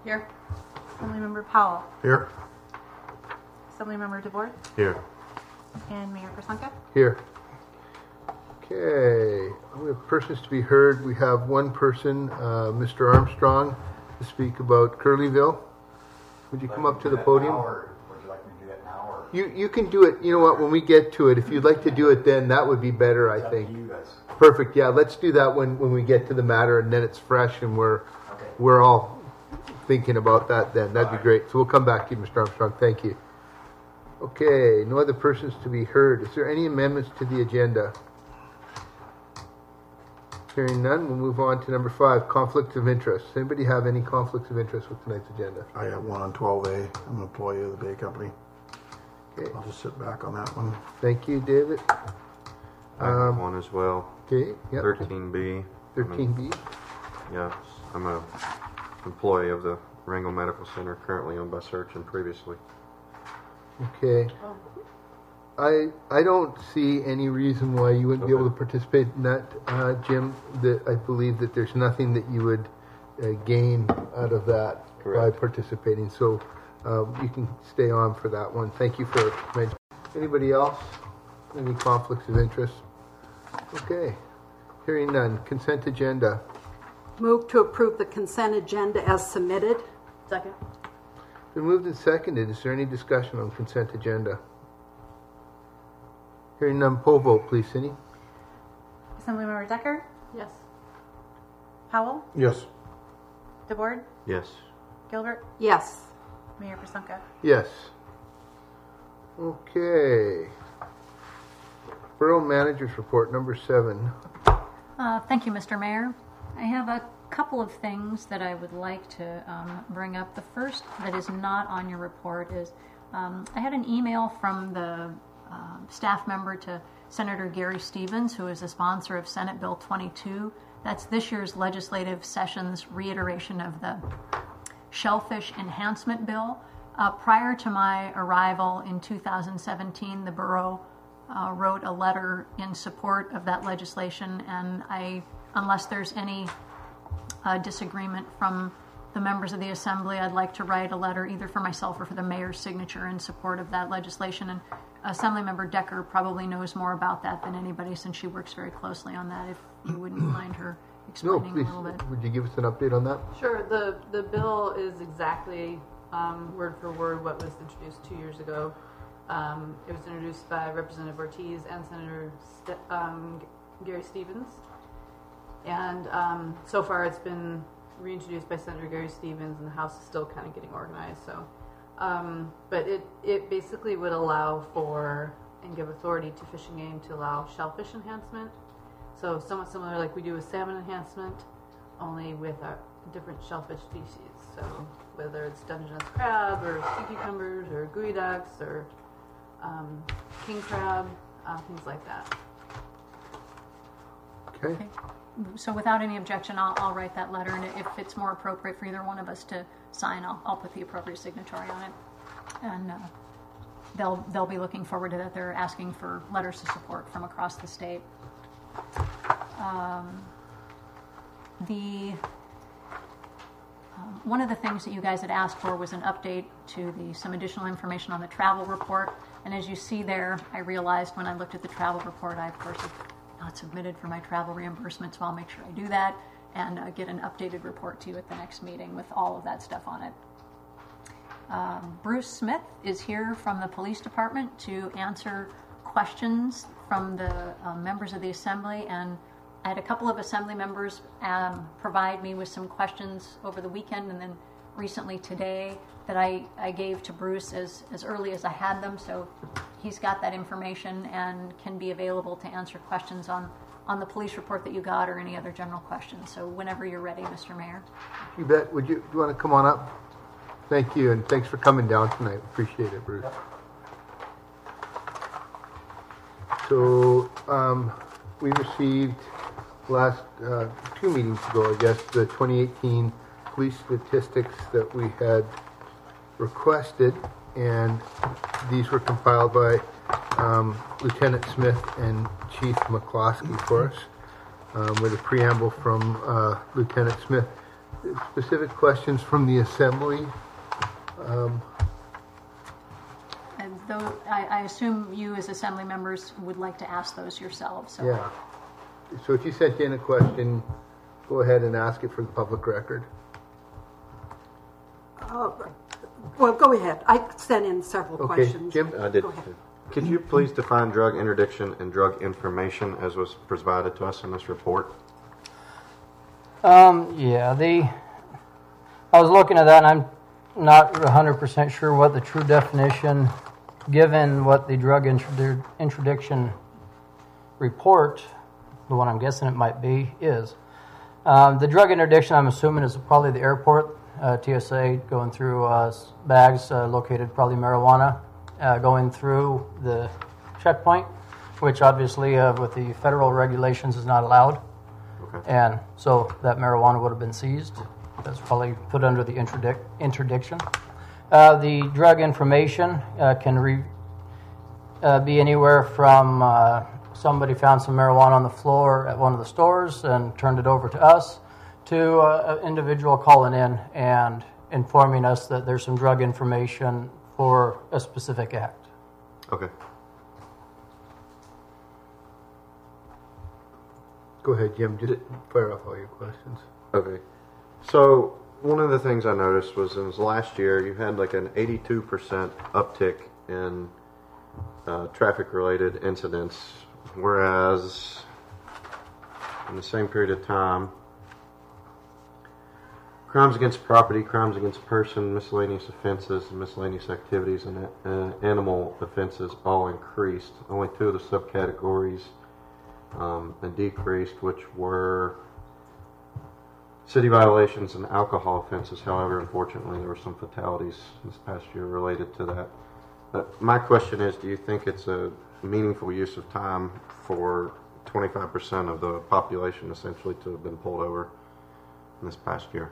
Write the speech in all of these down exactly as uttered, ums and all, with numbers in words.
Here. Assemblymember Powell. Here. Assemblymember DeBoer. Here. And Mayor Persunka. Here. Okay, we have persons to be heard. We have one person, uh, Mister Armstrong, to speak about Curleyville. Would you come up to the podium? Or would you like me to do it now? Or You you can do it. You know what? When we get to it, if you'd like to do it, then that would be better. I it's up think. to you guys. Perfect. Yeah, let's do that when when we get to the matter, and then it's fresh, and we're Okay. we're all thinking about that. Then that'd be All right. great. So we'll come back to you, Mister Armstrong. Thank you. Okay. No other persons to be heard. Is there any amendments to the agenda? Hearing none, we'll move on to number five, conflicts of interest. Anybody have any conflicts of interest with tonight's agenda? I have one on twelve A. I'm an employee of the Bay Company. Okay. I'll just sit back on that one. Thank you, David. I have Um, one as well. Okay. Yep. thirteen B. thirteen B. Yes, I'm a employee of the Wrangell Medical Center, currently owned by Search and previously. Okay. I I don't see any reason why you wouldn't be Okay. able to participate in that, uh, Jim. That I believe that there's nothing that you would uh, gain out of that Correct. by participating. So uh, you can stay on for that one. Thank you for mentioning. Anybody else? Any conflicts of interest? Okay. Hearing none. Consent agenda. Move to approve the consent agenda as submitted. Second. Been moved and seconded. Is there any discussion on consent agenda? Hearing none. Poll vote, please, Cindy. Assemblymember Decker. Yes. Powell. Yes. DeBoer. Yes. Gilbert. Yes. Mayor Persunka. Yes. Okay. Borough Managers Report, number seven. Uh, thank you, Mister Mayor. I have a couple of things that I would like to um, bring up. The first that is not on your report is um, I had an email from the uh, staff member to Senator Gary Stevens, who is the sponsor of Senate Bill twenty-two. That's this year's legislative session's reiteration of the Shellfish Enhancement Bill. Uh, prior to my arrival in two thousand seventeen, the borough uh, wrote a letter in support of that legislation, and I, unless there's any uh, disagreement from the members of the Assembly, I'd like to write a letter either for myself or for the mayor's signature in support of that legislation. And Assemblymember Decker probably knows more about that than anybody, since she works very closely on that, if you wouldn't mind her No, explaining please, a little bit. would you give us an update on that? Sure. The the bill is exactly um, word for word what was introduced two years ago. Um, it was introduced by Representative Ortiz and Senator St- um, Gary Stevens, and um, so far it's been reintroduced by Senator Gary Stevens, and the House is still kind of getting organized. So, um, but it it basically would allow for and give authority to Fish and Game to allow shellfish enhancement. So somewhat similar like we do with salmon enhancement, only with a different shellfish species. So whether it's Dungeness crab or sea cucumbers or geoducks or um, king crab, uh, things like that. Okay. Okay. So without any objection, I'll, I'll write that letter, and if it's more appropriate for either one of us to sign, I'll, I'll put the appropriate signatory on it. And uh, they'll they'll be looking forward to that. They're asking for letters of support from across the state. Um, the um, one of the things that you guys had asked for was an update to the some additional information on the travel report. And as you see there, I realized when I looked at the travel report, I of course have not submitted for my travel reimbursement, so I'll make sure I do that and uh, get an updated report to you at the next meeting with all of that stuff on it. Um, Bruce Smith is here from the police department to answer questions from the uh, members of the Assembly, and I had a couple of Assembly members um, provide me with some questions over the weekend and then recently today that I, I gave to Bruce as, as early as I had them, so he's got that information and can be available to answer questions on, on the police report that you got or any other general questions. So whenever you're ready, Mister Mayor. You bet. Would you, do you want to come on up? Thank you, and thanks for coming down tonight. Appreciate it, Bruce. So um, we received last uh, two meetings ago, I guess, the twenty eighteen police statistics that we had requested, and these were compiled by um, Lieutenant Smith and Chief McCloskey for us, um, with a preamble from uh, Lieutenant Smith. specific questions from the assembly. Um, And though, I, I assume you as assembly members would like to ask those yourselves, so. Yeah. So if you sent in a question, go ahead and ask it for the public record. Uh, Well, go ahead. I sent in several Okay, questions. Jim? I did. Go ahead. Could you please define drug interdiction and drug information as was provided to us in this report? Um, yeah, the, I was looking at that and I'm not one hundred percent sure what the true definition, given what the drug introdu- interdiction report, the one I'm guessing it might be, is. Um, the drug interdiction, I'm assuming, is probably the airport, uh, T S A going through uh, bags uh, located, probably marijuana, uh, going through the checkpoint, which obviously uh, with the federal regulations is not allowed. Okay. And so that marijuana would have been seized. That's probably put under the interdic- interdiction. Uh, the drug information uh, can re- uh, be anywhere from uh, somebody found some marijuana on the floor at one of the stores and turned it over to us, to uh, an individual calling in and informing us that there's some drug information for a specific act. Okay. Go ahead, Jim. Just fire off all your questions. Okay. So one of the things I noticed was in this last year you had like an eighty-two percent uptick in uh, traffic-related incidents, whereas in the same period of time, crimes against property, crimes against person, miscellaneous offenses, and miscellaneous activities, and uh, animal offenses all increased. Only two of the subcategories um, decreased, which were city violations and alcohol offenses. However, unfortunately, there were some fatalities this past year related to that. But my question is, do you think it's a meaningful use of time for twenty-five percent of the population essentially to have been pulled over in this past year?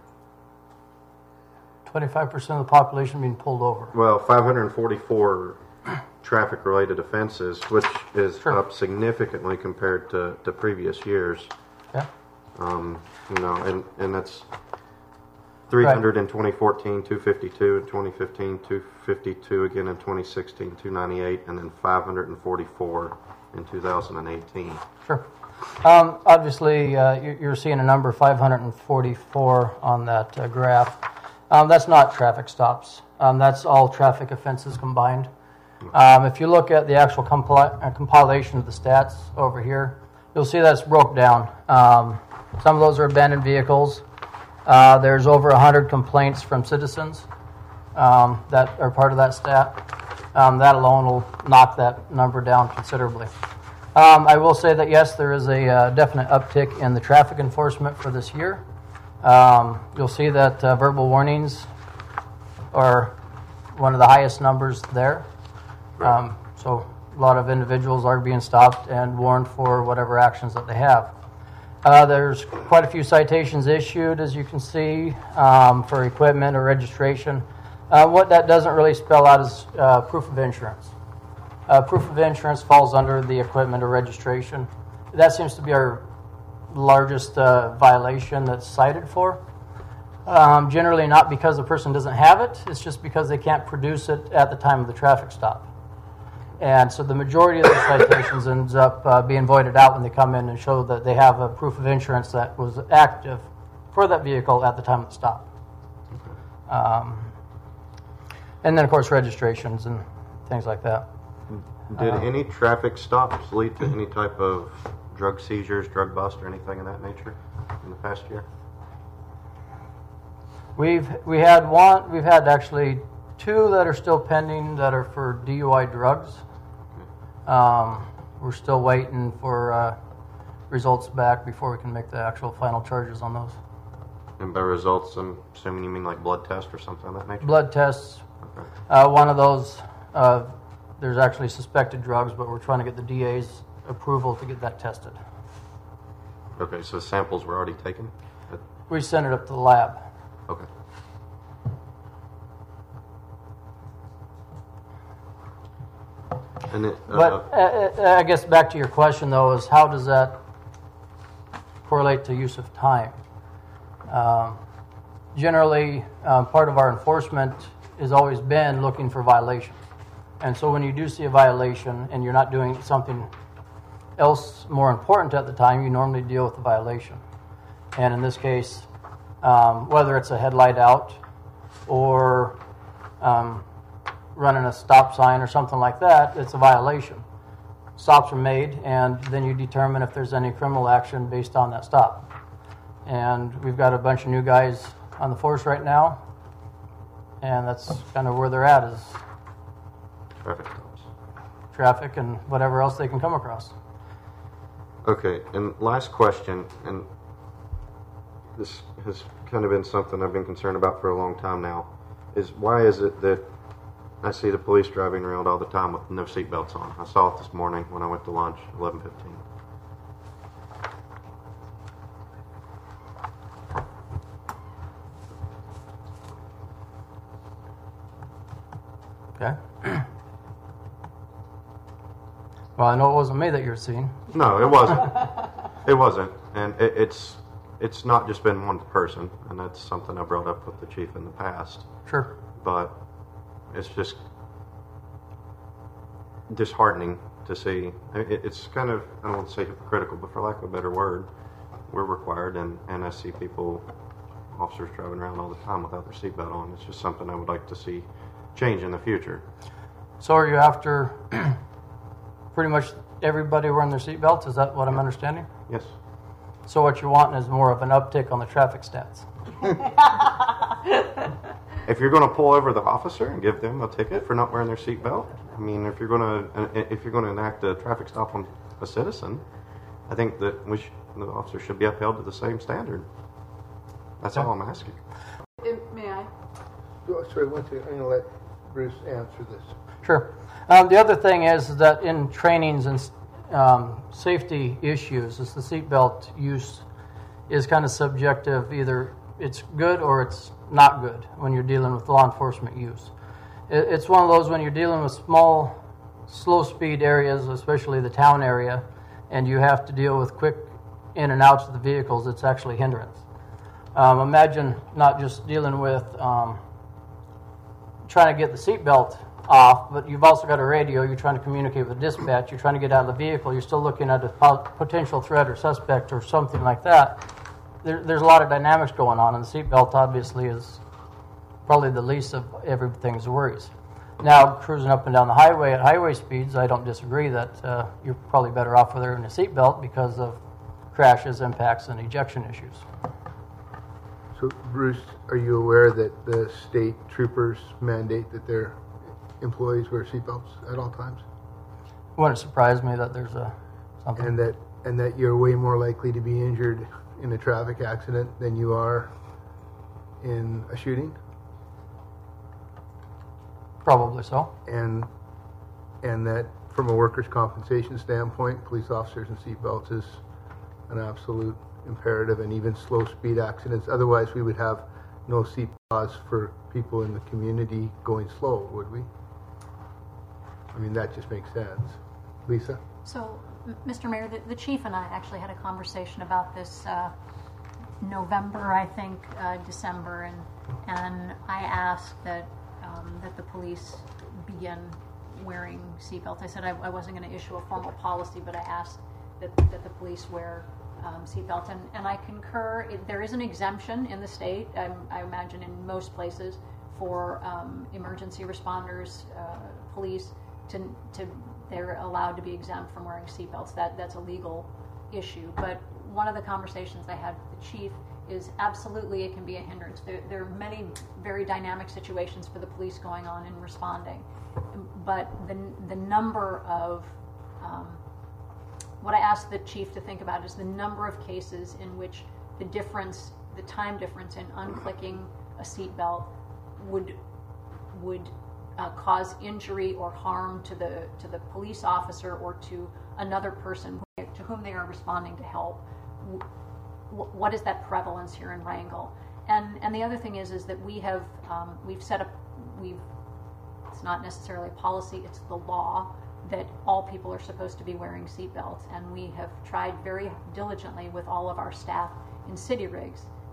twenty-five percent of the population being pulled over. Well, five hundred forty-four traffic-related offenses, which is Sure. up significantly compared to, to previous years. Okay. Um, you know, and, and that's three hundred in twenty fourteen, two fifty-two in twenty fifteen, two fifty-two again in twenty sixteen, two ninety-eight, and then five hundred forty-four in two thousand eighteen. Sure. Um, obviously, uh, you- you're seeing a number five hundred forty-four on that uh, graph. Um, that's not traffic stops. Um, that's all traffic offenses combined. Um, if you look at the actual compli- uh, compilation of the stats over here, you'll see that's broke down. Um, some of those are abandoned vehicles. Uh, there's over one hundred complaints from citizens um, that are part of that stat. Um, that alone will knock that number down considerably. Um, I will say that, yes, there is a uh, definite uptick in the traffic enforcement for this year. Um, you'll see that uh, verbal warnings are one of the highest numbers there. Um, so a lot of individuals are being stopped and warned for whatever actions that they have. Uh, there's quite a few citations issued, as you can see, um, for equipment or registration. Uh, what that doesn't really spell out is uh, proof of insurance. Uh, proof of insurance falls under the equipment or registration. That seems to be our largest uh, violation that's cited for. Um, generally not because the person doesn't have it, it's just because they can't produce it at the time of the traffic stop. And so the majority of the citations ends up uh, being voided out when they come in and show that they have a proof of insurance that was active for that vehicle at the time of the stop. Um, and then, of course, registrations and things like that. Did Uh, any traffic stops lead to any type of drug seizures, drug bust, or anything of that nature in the past year? We've we had one. We've had actually two that are still pending that are for D U I drugs. Um, we're still waiting for uh, results back before we can make the actual final charges on those. And by results, I'm assuming you mean like blood test or something of that nature? Blood tests. Okay. Uh, one of those, uh, there's actually suspected drugs, but we're trying to get the D A's approval to get that tested. Okay, so samples were already taken? We sent it up to the lab. Okay. And it, uh, But uh, uh, I guess back to your question, though, is how does that correlate to use of time? Um, generally, um, part of our enforcement has always been looking for violations. And so when you do see a violation and you're not doing something else more important at the time, you normally deal with the violation. And in this case, um, whether it's a headlight out or um, running a stop sign or something like that, it's a violation. Stops are made, and then you determine if there's any criminal action based on that stop. And we've got a bunch of new guys on the force right now, and that's kind of where they're at, is Traffic stops. traffic and whatever else they can come across. Okay, and last question, and this has kind of been something I've been concerned about for a long time now, is why is it that I see the police driving around all the time with no seatbelts on? I saw it this morning when I went to lunch, eleven fifteen. Okay. Well, I know it wasn't me that you're seeing. No, it wasn't. It wasn't, and it, it's it's not just been one person, and that's something I brought up with the chief in the past. Sure. But it's just disheartening to see. It, it's kind of, I don't want to say hypocritical, but for lack of a better word, we're required, and, and I see people, officers driving around all the time without their seatbelt on. It's just something I would like to see change in the future. So are you after pretty much everybody wearing their seatbelts? Is that what I'm understanding? Yes. So what you're wanting is more of an uptick on the traffic stats. If you're going to pull over the officer and give them a ticket for not wearing their seatbelt, I mean, if you're going to if you're going to enact a traffic stop on a citizen, I think that we sh- the officer should be upheld to the same standard. That's all I'm asking. If, may I? Oh, sorry, one second. I'm going to let Bruce answer this. Sure. Um, the other thing is that in trainings and um, safety issues, is the seatbelt use is kind of subjective. Either it's good or it's not good when you're dealing with law enforcement use. It, it's one of those when you're dealing with small, slow speed areas, especially the town area, and you have to deal with quick in and outs of the vehicles, it's actually hindrance. Um, imagine not just dealing with um, trying to get the seatbelt off, but you've also got a radio, you're trying to communicate with dispatch, you're trying to get out of the vehicle, you're still looking at a potential threat or suspect or something like that. There, there's a lot of dynamics going on, and the seatbelt obviously is probably the least of everything's worries. Now, cruising up and down the highway at highway speeds, I don't disagree that uh, you're probably better off wearing a seatbelt because of crashes, impacts, and ejection issues. So, Bruce, are you aware that the state troopers mandate that their employees wear seatbelts at all times? It wouldn't surprise me that there's a something. And that and that you're way more likely to be injured in a traffic accident than you are in a shooting? Probably so. And and that from a workers' compensation standpoint, police officers and seatbelts is an absolute imperative, and even slow speed accidents. Otherwise, we would have no seat laws for people in the community going slow, would we? I mean, that just makes sense. Lisa? So, M- Mister Mayor, the, the chief and I actually had a conversation about this uh, November, I think, uh, December, and and I asked that um, that the police begin wearing seatbelts. I said I, I wasn't going to issue a formal policy, but I asked that that the police wear um, seatbelts, and and I concur. It, there is an exemption in the state, I, I imagine in most places, for um, emergency responders, uh, police. To, to they're allowed to be exempt from wearing seatbelts. That that's a legal issue. But one of the conversations I had with the chief is absolutely it can be a hindrance. There, there are many very dynamic situations for the police going on and responding, but the the number of um, what I asked the chief to think about is the number of cases in which the difference, the time difference in unclicking a seatbelt would would Uh, cause injury or harm to the to the police officer or to another person to whom they are responding to help. W- what is that prevalence here in Wrangell? And and the other thing is is that we have um, we've set up we've it's not necessarily a policy, it's the law that all people are supposed to be wearing seatbelts, and we have tried very diligently with all of our staff in city rigs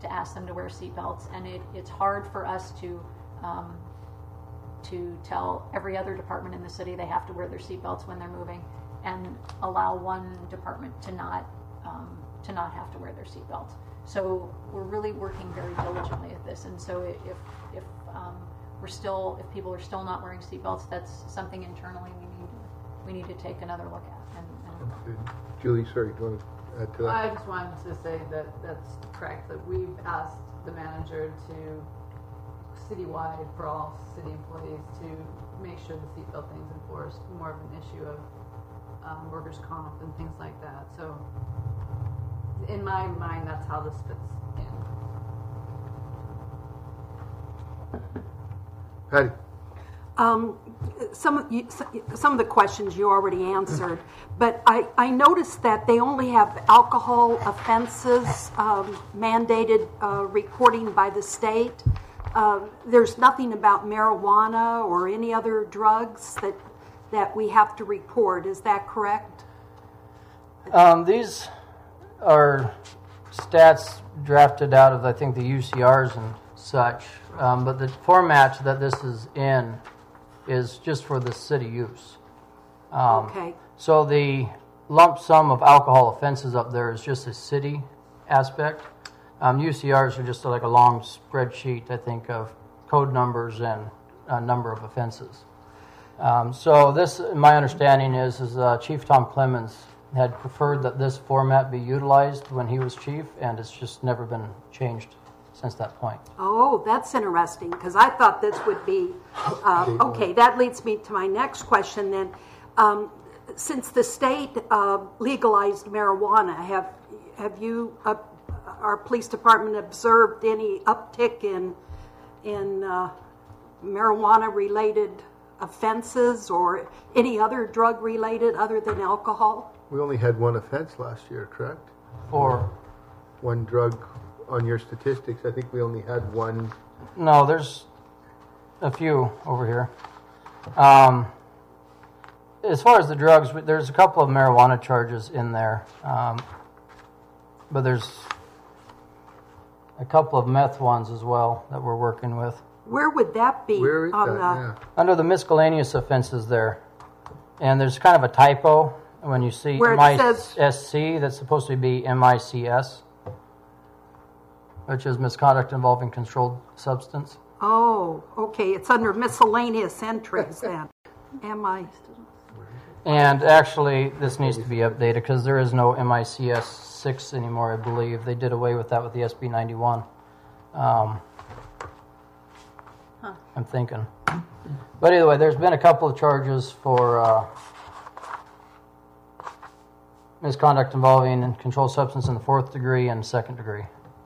to ask them to wear seatbelts, and it, it's hard for us to um, to tell every other department in the city they have to wear their seatbelts when they're moving, and allow one department to not um, to not have to wear their seatbelts. So we're really working very diligently at this, and so if if um, we're still if people are still not wearing seatbelts, that's something internally we need to we need to take another look at. And, and That's good. Julie, sorry, do you want to add to that? I just wanted to say that that's correct, that we've asked the manager to, citywide, for all city employees, to make sure the seatbelt thing's enforced, more of an issue of um, workers' comp and things like that. So in my mind, that's how this fits in. Patty? Um, some of you, some of the questions you already answered, but I, I noticed that they only have alcohol offenses um, mandated uh, reporting by the state. Uh, there's nothing about marijuana or any other drugs that that we have to report. Is that correct? Um, these are stats drafted out of, I think, the U C Rs and such, um, but the format that this is in is just for the city use. Um, Okay. So the lump sum of alcohol offenses up there is just a city aspect. Um, U C Rs are just like a long spreadsheet, I think, of code numbers and a number of offenses. Um, so this, my understanding is, is uh, Chief Tom Clemens had preferred that this format be utilized when he was chief, and it's just never been changed since that point. Oh, that's interesting, because I thought this would be, um, okay, that leads me to my next question then. Um, since the state uh, legalized marijuana, have have you, uh, our police department, observed any uptick in, in uh, marijuana-related offenses or any other drug-related other than alcohol? We only had one offense last year, correct? Or, One drug on your statistics. I think we only had one. no, there's a few over here. Um, as far as the drugs, there's a couple of marijuana charges in there, um, but there's a couple of meth ones as well that we're working with. Where would that be? Where is on that? the, Yeah. Under the miscellaneous offenses there, and there's kind of a typo when you see Where it M I says- S C, that's supposed to be M I C S, which is misconduct involving controlled substance. Oh, okay, it's under miscellaneous entries then. Am I? And actually, this needs to be updated because there is no M I C S six anymore, I believe. They did away with that with the S B ninety-one. Um, I'm thinking. But either way, there's been a couple of charges for uh, misconduct involving controlled substance in the fourth degree and second degree.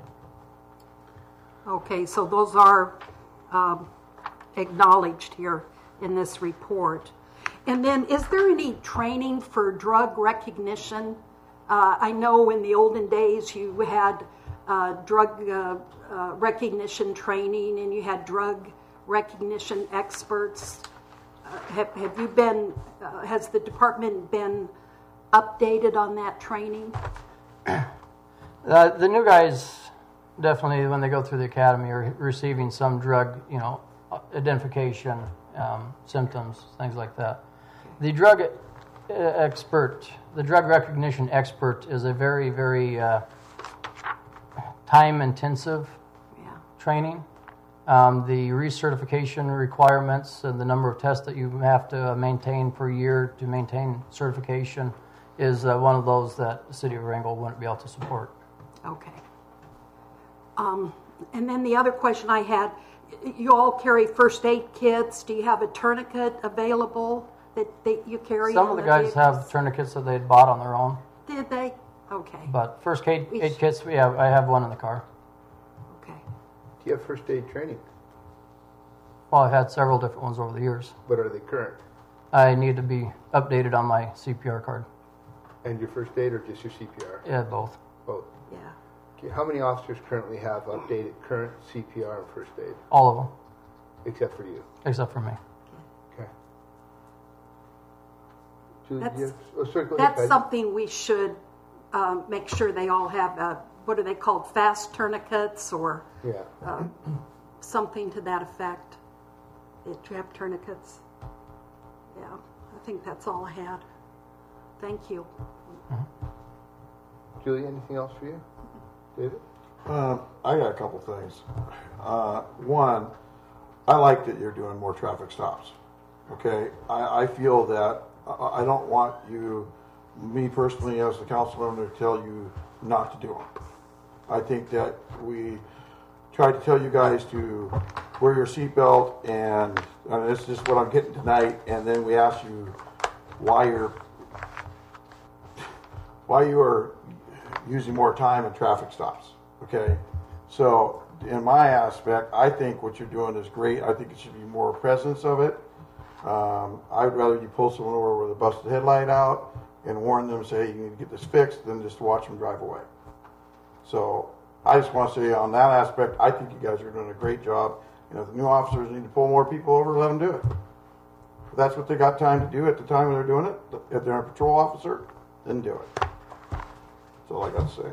Okay, so those are um, acknowledged here in this report. And then, is there any training for drug recognition? Uh, I know in the olden days you had uh, drug uh, uh, recognition training and you had drug recognition experts. Uh, have, have you been, uh, has the department been updated on that training? Uh, the new guys definitely, when they go through the academy, are receiving some drug, you know, identification, um, symptoms, things like that. The drug uh, expert, the drug recognition expert, is a very, very uh, time-intensive Yeah. training. Um, the recertification requirements and the number of tests that you have to maintain per year to maintain certification is uh, one of those that the city of Wrangell wouldn't be able to support. Okay. Um, and then the other question I had, you all carry first aid kits. Do you have a tourniquet available that, that you carry? Some on of the guys vehicles? have tourniquets that they'd bought on their own, Did they? Okay. but first aid, We aid sh- kits, we have, I have one in the car. Okay. Do you have first aid training? Well, I've had several different ones over the years. But are they current? I need to be updated on my C P R card. And your first aid or just your C P R? Yeah, both. Both. Yeah. Okay, how many officers currently have updated current C P R and first aid, All of them, except for you? except for me. Okay. Julie, That's- do you have, oh, sorry, go ahead, That's Patty. something we should um, make sure they all have a what are they called, fast tourniquets or Yeah. uh, something to that effect. The trap tourniquets. Yeah, I think that's all I had. Thank you. Julie, anything else for you? David? Um, I got a couple things. Uh, one, I like that you're doing more traffic stops. Okay, I, I feel that I, I don't want you, me personally as the councilman, to tell you not to do them. I think that we try to tell you guys to wear your seatbelt, and, and this is what I'm getting tonight. And then we ask you why you're why you are using more time in traffic stops. Okay, so in my aspect, I think what you're doing is great. I think it should be more presence of it. Um, I'd rather you pull someone over with a busted headlight out and warn them, say you need to get this fixed, than just watch them drive away. So I just want to say on that aspect, I think you guys are doing a great job. You know, if the new officers need to pull more people over, let them do it. If that's what they got time to do at the time when they're doing it, if they're a patrol officer, then do it. That's all I got to say.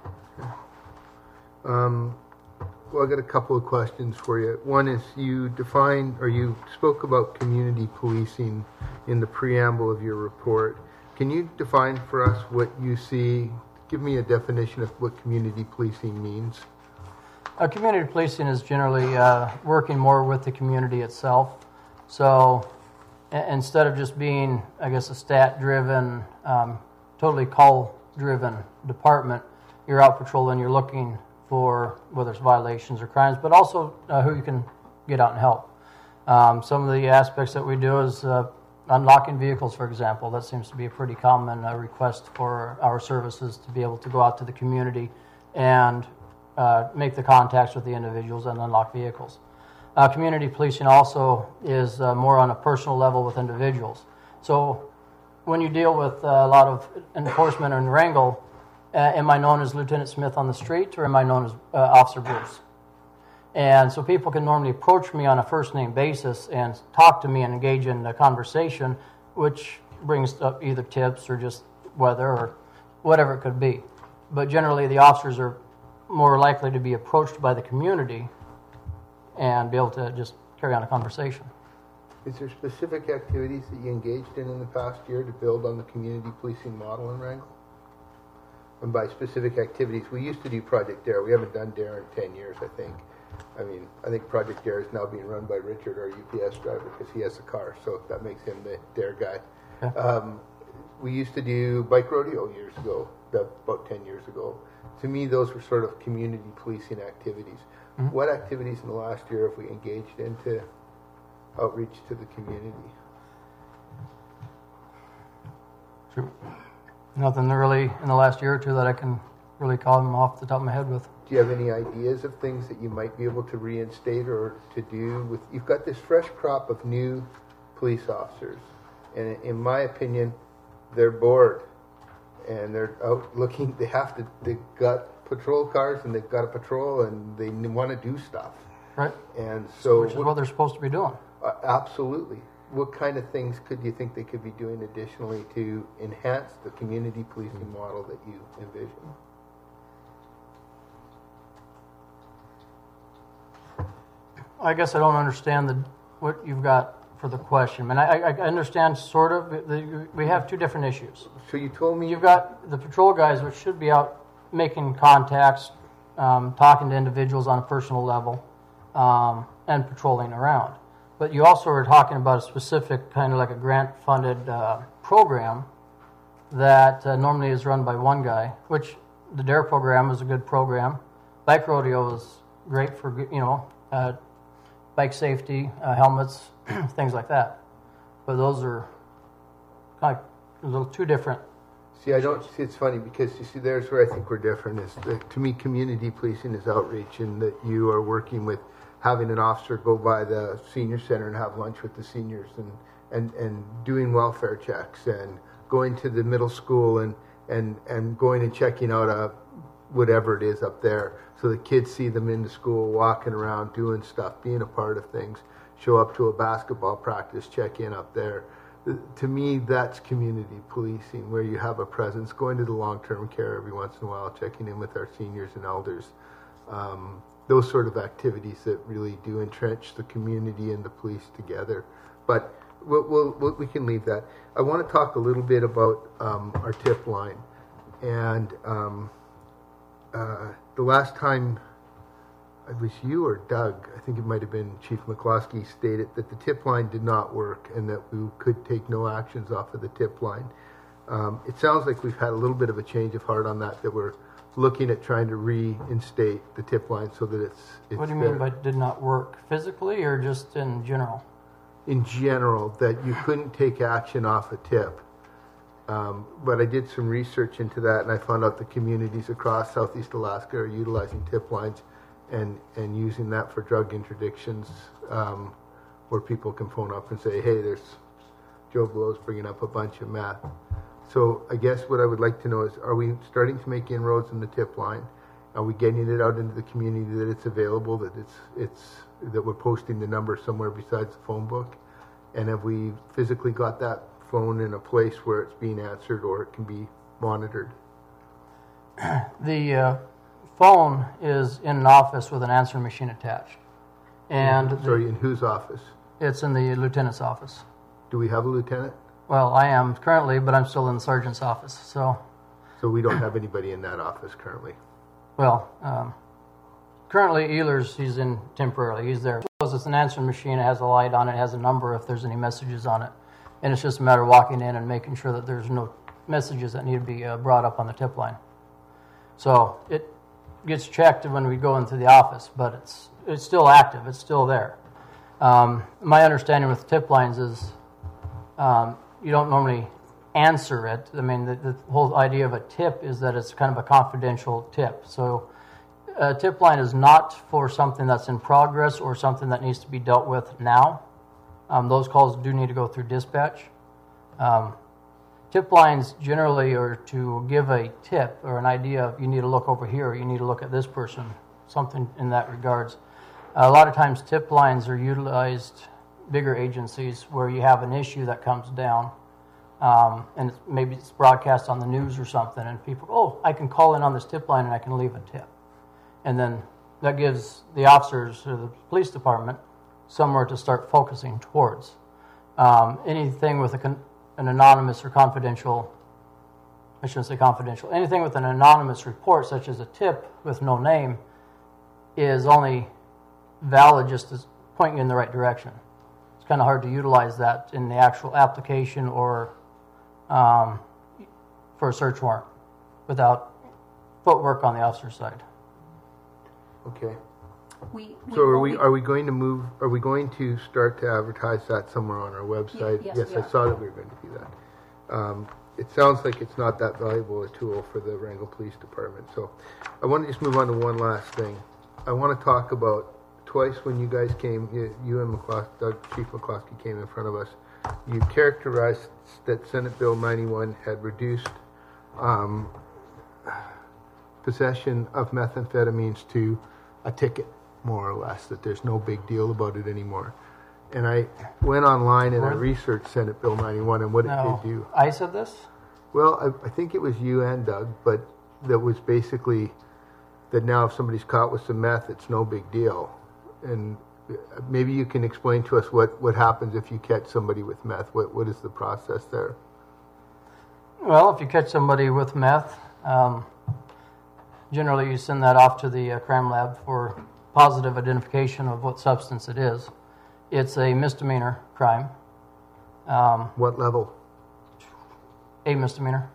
Um, well, I got a couple of questions for you. One is you defined, or you spoke about community policing in the preamble of your report. Can you define for us what you see? Give me a definition of what community policing means. Uh, community policing is generally uh, working more with the community itself. So a- instead of just being, I guess, a stat-driven, um, totally call-driven department, you're out patrolling, you're looking for whether it's violations or crimes, but also uh, who you can get out and help. Um, some of the aspects that we do is uh, unlocking vehicles, for example. That seems to be a pretty common uh, request for our services, to be able to go out to the community and uh, make the contacts with the individuals and unlock vehicles. Uh, community policing also is uh, more on a personal level with individuals. So when you deal with uh, a lot of enforcement and wrangle, Uh, am I known as Lieutenant Smith on the street, or am I known as uh, Officer Bruce? And so people can normally approach me on a first-name basis and talk to me and engage in a conversation, which brings up either tips or just weather or whatever it could be. But generally, the officers are more likely to be approached by the community and be able to just carry on a conversation. Is there specific activities that you engaged in in the past year to build on the community policing model in Wrangell? And by specific activities, we used to do Project Dare. We haven't done Dare in ten years, I think. I mean, I think Project Dare is now being run by Richard, our U P S driver, because he has a car, so that makes him the Dare guy. Yeah. Um, we used to do bike rodeo years ago, about ten years ago. To me, those were sort of community policing activities. Mm-hmm. What activities in the last year have we engaged into outreach to the community? Sure. Nothing really in the last year or two that I can really call them off the top of my head with. Do you have any ideas of things that you might be able to reinstate or to do with? You've got this fresh crop of new police officers, and in my opinion, they're bored, and they're out looking. They have to. They've got patrol cars, and they've got a patrol, and they want to do stuff. Right. And so, which is what they're supposed to be doing. Uh, absolutely. What kind of things could you think they could be doing additionally to enhance the community policing model that you envision? I guess I don't understand the what you've got for the question. I mean, I, I understand sort of. The, we have two different issues. So you told me You've got the patrol guys, which should be out making contacts, um, talking to individuals on a personal level, um, and patrolling around. But you also are talking about a specific kind of like a grant-funded uh, program that uh, normally is run by one guy, which the DARE program is a good program. Bike rodeo is great for, you know, uh, bike safety, uh, helmets, things like that. But those are kind of a little two different. See, I don't see. It's funny because you see, there's where I think we're different. Is that, to me, community policing is outreach, and that you are working with having an officer go by the senior center and have lunch with the seniors, and and and doing welfare checks, and going to the middle school and and and going and checking out a whatever it is up there, so the kids see them in the school, walking around, doing stuff, being a part of things. Show up to a basketball practice, check in up there. to me, that's community policing, where you have a presence, going to the long-term care every once in a while, checking in with our seniors and elders. Um, those sort of activities that really do entrench the community and the police together. But we'll, we'll, we'll, we can leave that. I want to talk a little bit about um, our tip line. And um, uh, the last time, it was you or Doug, I think it might have been Chief McCloskey, stated that the tip line did not work and that we could take no actions off of the tip line. Um, it sounds like we've had a little bit of a change of heart on that, that we're looking at trying to reinstate the tip line so that it's, it's What do you better. mean by did not work? Physically or just in general? In general, that you couldn't take action off a tip. Um, but I did some research into that, and I found out the communities across Southeast Alaska are utilizing tip lines and, and using that for drug interdictions, um, where people can phone up and say, hey, there's Joe Blow's bringing up a bunch of meth. So I guess what I would like to know is, are we starting to make inroads in the tip line? Are we getting it out into the community that it's available, that it's it's that we're posting the number somewhere besides the phone book? And have we physically got that phone in a place where it's being answered or it can be monitored? The uh, phone is in an office with an answering machine attached. And Sorry, the, in whose office? it's in the lieutenant's office. Do we have a lieutenant? Well, I am currently, but I'm still in the sergeant's office. So, So we don't have anybody in that office currently. well, um, currently Ehlers, he's in temporarily. He's there. Because it's an answering machine, it has a light on it, it has a number if there's any messages on it. And it's just a matter of walking in and making sure that there's no messages that need to be uh, brought up on the tip line. So it gets checked when we go into the office, but it's it's still active. It's still there. Um, my understanding with tip lines is um, you don't normally answer it. I mean, the, the whole idea of a tip is that it's kind of a confidential tip. So a tip line is not for something that's in progress or something that needs to be dealt with now. Um, those calls do need to go through dispatch. Um, tip lines generally are to give a tip or an idea of you need to look over here, or you need to look at this person, something in that regards. A lot of times tip lines are utilized bigger agencies where you have an issue that comes down, um, and it's, maybe it's broadcast on the news or something, and people, oh, I can call in on this tip line and I can leave a tip. And then that gives the officers or the police department somewhere to start focusing towards. Um, anything with a con- an anonymous or confidential, I shouldn't say confidential, anything with an anonymous report, such as a tip with no name, is only valid just to point you in the right direction. It's kind of hard to utilize that in the actual application or um, for a search warrant without footwork on the officer's side. Okay. We, we So are will we be- are we going to move? Are we going to start to advertise that somewhere on our website? yes, yes we I are. saw that we were going to do that. Um, it sounds like it's not that valuable a tool for the Wrangell Police Department. So I want to just move on to one last thing. I want to talk about twice when you guys came, you, you and McCloskey, Doug, Chief McCloskey came in front of us. You characterized that Senate Bill ninety-one had reduced um, possession of methamphetamines to a ticket, more or less, that there's no big deal about it anymore. And I went online and I researched Senate Bill ninety-one and what it No, did do. I said this? Well, I, I think it was you and Doug, but that was basically that now if somebody's caught with some meth, it's no big deal. And maybe you can explain to us what, what happens if you catch somebody with meth. What What is the process there? Well, if you catch somebody with meth, um, generally you send that off to the uh, crime lab for positive identification of what substance it is. It's a misdemeanor crime, um, What level? a misdemeanor.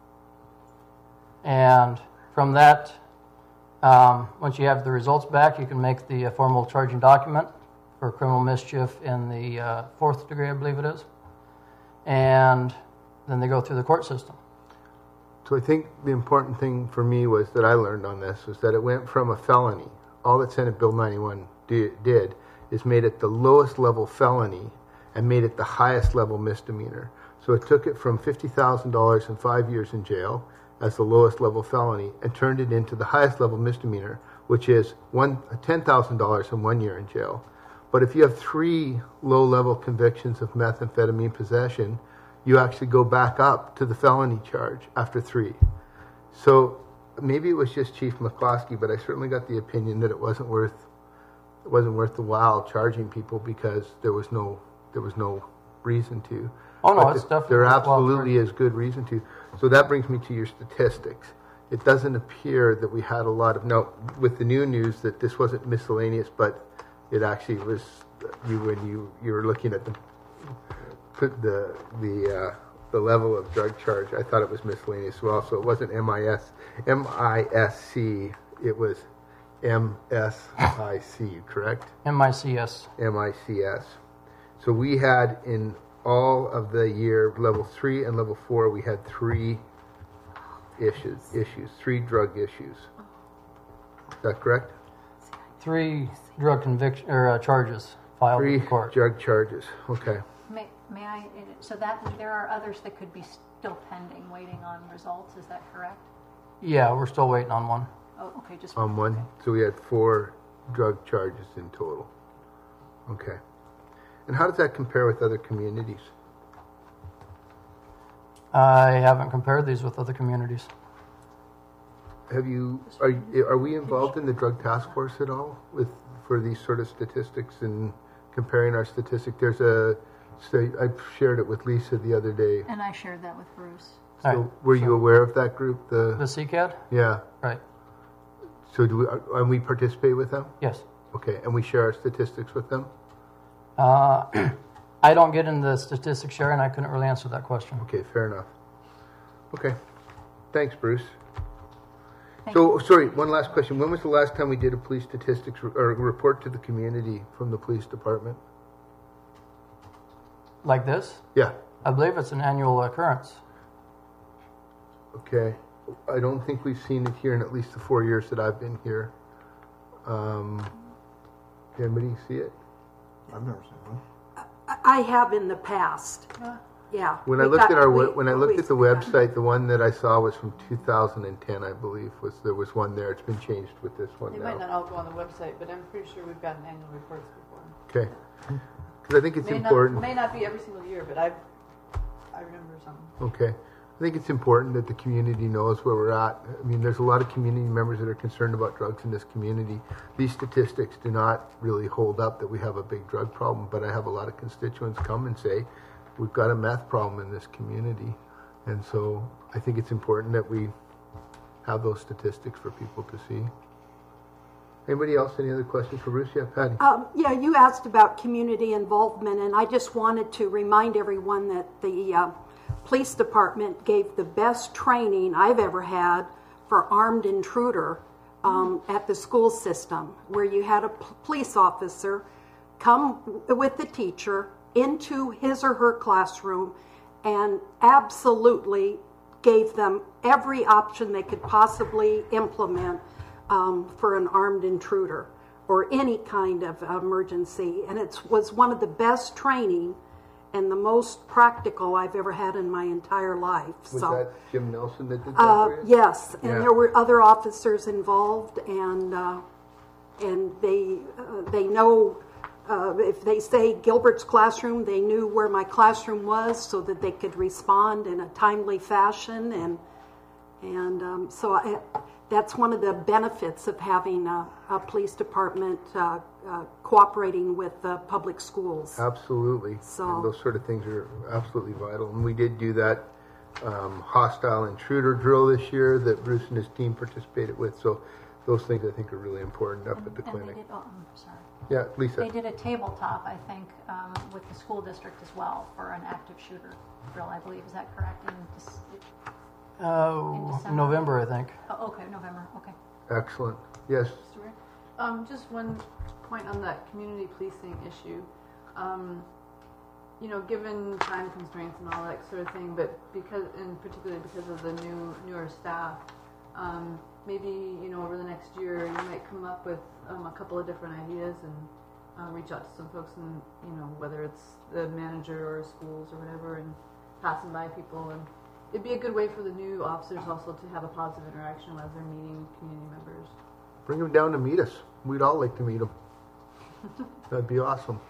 And from that, um, once you have the results back, you can make the uh, formal charging document for criminal mischief in the uh, fourth degree, I believe it is. And then they go through the court system. So I think the important thing for me was that I learned on this was that it went from a felony. All that Senate Bill ninety-one di- did is made it the lowest level felony and made it the highest level misdemeanor. So it took it from fifty thousand dollars and five years in jail as the lowest level felony and turned it into the highest level misdemeanor, which is one ten thousand dollars and one year in jail. But if you have three low-level convictions of methamphetamine possession, you actually go back up to the felony charge after three. So maybe it was just Chief McCloskey, but I certainly got the opinion that it wasn't worth it wasn't worth the while charging people because there was no there was no reason to. Oh, no, But it's th- definitely There worthwhile absolutely charging. is good reason to. So that brings me to your statistics. It doesn't appear that we had a lot of, no, with the new news that this wasn't miscellaneous, but it actually was, you when you, you were looking at the, put the, the, uh, the level of drug charge, I thought it was miscellaneous as well. So it wasn't M I S, M I S C, it was M S I C, correct? M I C S. M I C S. So we had in all of the year, level three and level four, we had three issues, issues, three drug issues. Is that correct? Three drug conviction or uh, charges filed Three with the court. drug charges. Okay. May, may I, so that, there are others that could be still pending, waiting on results, is that correct? Yeah, we're still waiting on one. Oh, okay, just. On one. So we had four drug charges in total. Okay. And how does that compare with other communities? I haven't compared these with other communities. Have you, are, you- are we involved in the drug task force at all with, for these sort of statistics and comparing our statistic? There's a, say, I shared it with Lisa the other day. And I shared that with Bruce. So Alright, were you so- aware of that group? The The, C C A D? yeah. Right. So do we, are- and we participate with them? Yes. Okay, and we share our statistics with them? Uh, I don't get into the statistics sharing. I couldn't really answer that question. Okay, fair enough. Okay, thanks, Bruce. Thank So, sorry, one last question. When was the last time we did a police statistics re- or a report to the community from the police department? Like this? Yeah, I believe it's an annual occurrence. okay. I don't think we've seen it here in at least the four years that I've been here. Um, anybody see it? I've never seen one. I have in the past. Yeah. When I we looked got- at our, we we- when I looked always at the do that. website, the one that I saw was from two thousand ten, I believe, was, there was one there. It's been changed with this one They might now. not all go on the website, but I'm pretty sure we've gotten annual reports before. Okay. Because I think it's may important. Not, may not be every single year, but I I remember some. Okay. I think it's important that the community knows where we're at. I mean, there's a lot of community members that are concerned about drugs in this community. These statistics do not really hold up that we have a big drug problem, but I have a lot of constituents come and say, we've got a meth problem in this community. And so I think it's important that we have those statistics for people to see. Anybody else? Any other questions for Bruce? Yeah, Patty. Um, yeah, you asked about community involvement, and I just wanted to remind everyone that the uh, police department gave the best training I've ever had for armed intruder um, at the school system, where you had a p- police officer come with the teacher into his or her classroom and absolutely gave them every option they could possibly implement um, for an armed intruder or any kind of emergency. And it was one of the best training and the most practical I've ever had in my entire life. Was so, that Jim Nelson that did that uh, for you? yes, and Yeah. there were other officers involved, and uh, and they uh, they know. Uh, if they say Gilbert's classroom, they knew where my classroom was so that they could respond in a timely fashion. And and um, so I, that's one of the benefits of having a, a police department uh, uh, cooperating with uh, public schools. Absolutely. So- And those sort of things are absolutely vital. And we did do that um, hostile intruder drill this year that Bruce and his team participated with. So those things I think are really important up at the And they clinic. did, oh, I'm sorry. Yeah, Lisa. They did a tabletop, I think, um, with the school district as well for an active shooter drill, I believe. Is that correct? In Dec- Oh, December. November, I think. oh, okay, November. Okay. Excellent. Yes. Stuart? Um, just one point on that community policing issue. Um, you know, given time constraints and all that sort of thing, but because, and particularly because of the new newer staff, um, maybe you know over the next year you might come up with um, a couple of different ideas and uh, reach out to some folks, and you know whether it's the manager or schools or whatever, and passing by people, and it'd be a good way for the new officers also to have a positive interaction as they're meeting community members. Bring them down to meet us. We'd all like to meet them. That'd be awesome.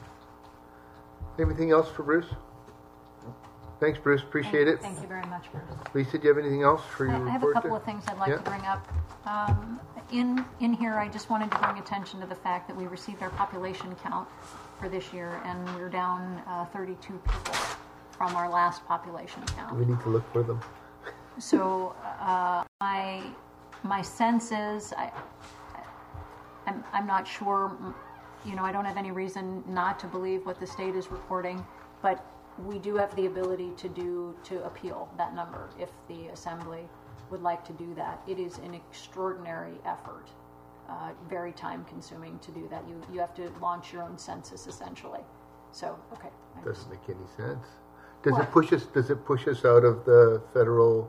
Anything else for Bruce? Thanks, Bruce. Appreciate it. Thank you very much, Bruce. Lisa, do you have anything else for your I I have a report? couple there? of things I'd like Yeah. to bring up. Um, in in here, I just wanted to bring attention to the fact that we received our population count for this year, and we're down uh, thirty-two people from our last population count. We need to look for them. So uh, my my sense is I, I'm I'm not sure. You know, I don't have any reason not to believe what the state is reporting, but we do have the ability to do to appeal that number if the assembly would like to do that. It is an extraordinary effort, uh, very time consuming to do that. You you have to launch your own census essentially. So okay. I just- Doesn't make any sense. Does What? it push us? Does it push us out of the federal?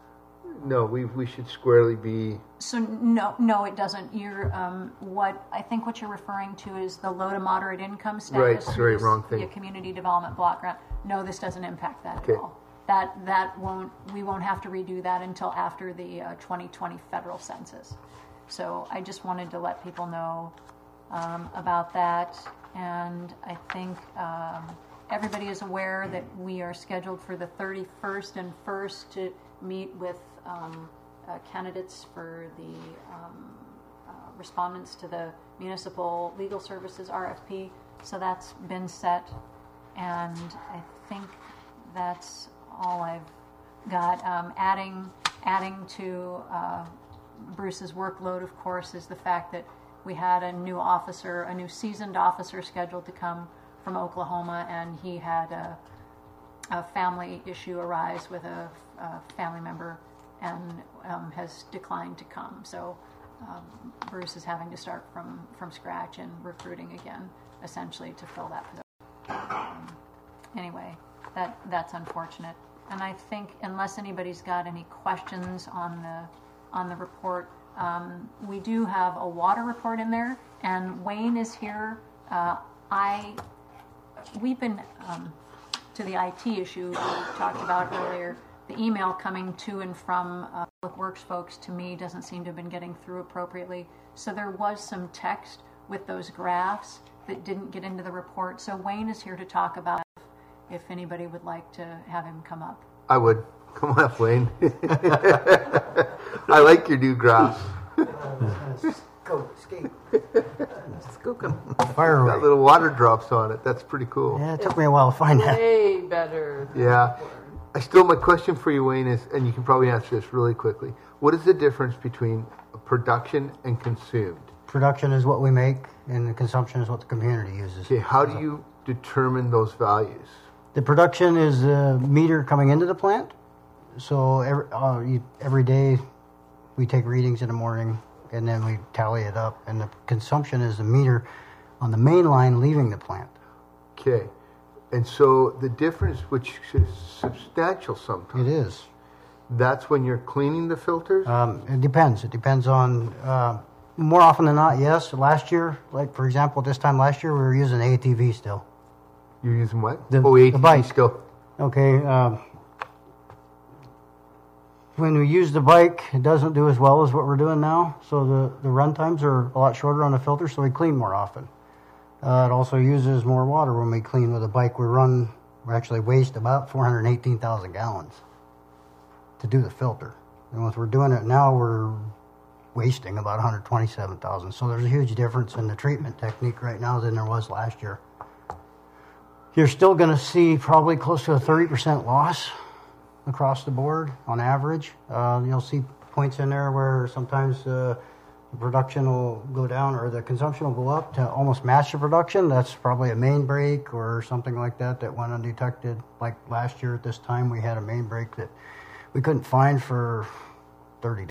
No, we we should squarely be. So no, no, it doesn't. You're um, what I think what you're referring to is the low to moderate income status. Right, through sorry, this- wrong thing. The community development block grant. No, this doesn't impact that Okay. at all. That that won't. We won't have to redo that until after the uh, twenty twenty federal census. So I just wanted to let people know um, about that, and I think um, everybody is aware that we are scheduled for the thirty-first and first to meet with um, uh, candidates for the um, uh, respondents to the municipal legal services R F P. So that's been set, and I think that's all I've got. Um, adding adding to uh, Bruce's workload, of course, is the fact that we had a new officer, a new seasoned officer scheduled to come from Oklahoma, and he had a, a family issue arise with a, a family member and um, has declined to come. So um, Bruce is having to start from, from scratch and recruiting again, essentially, to fill that position. Um, anyway, that that's unfortunate. And I think unless anybody's got any questions on the on the report, um, we do have a water report in there, and Wayne is here. Uh, I we've been um, to the I T issue we talked about earlier. The email coming to and from uh, Public Works folks to me doesn't seem to have been getting through appropriately. So there was some text with those graphs that didn't get into the report. So Wayne is here to talk about it if anybody would like to have him come up. I would. Come on up, Wayne. I like your new graphs. Go, skate. Skook 'em. Fire Got away. little water drops on it. That's pretty cool. Yeah, it took me a while to find that. Way better. Yeah. I still, my question for you, Wayne, is, and you can probably answer this really quickly. What is the difference between production and consumed? Production is what we make, and the consumption is what the community uses. Okay, how do you determine those values? The production is a meter coming into the plant. So every, uh, you, every day we take readings in the morning, and then we tally it up. And the consumption is the meter on the main line leaving the plant. Okay. And so the difference, which is substantial It sometimes, is. that's when you're cleaning the filters? Um, it depends. It depends on, uh, more often than not, yes. Last year, like for example, this time last year, we were using A T V still. You're using what? The- oh, A T V the bike. still. Okay. Um, when we use the bike, it doesn't do as well as what we're doing now. So the, the run times are a lot shorter on the filter, so we clean more often. Uh, it also uses more water when we clean with a bike. We run, we actually waste about four hundred eighteen thousand gallons to do the filter. And once we're doing it now, we're wasting about one hundred twenty-seven thousand. So there's a huge difference in the treatment technique right now than there was last year. You're still going to see probably close to a thirty percent loss across the board on average. Uh, you'll see points in there where sometimes uh, the production will go down or the consumption will go up to almost match the production. That's probably a main break or something like that that went undetected. Like last year at this time, we had a main break that we couldn't find for thirty days.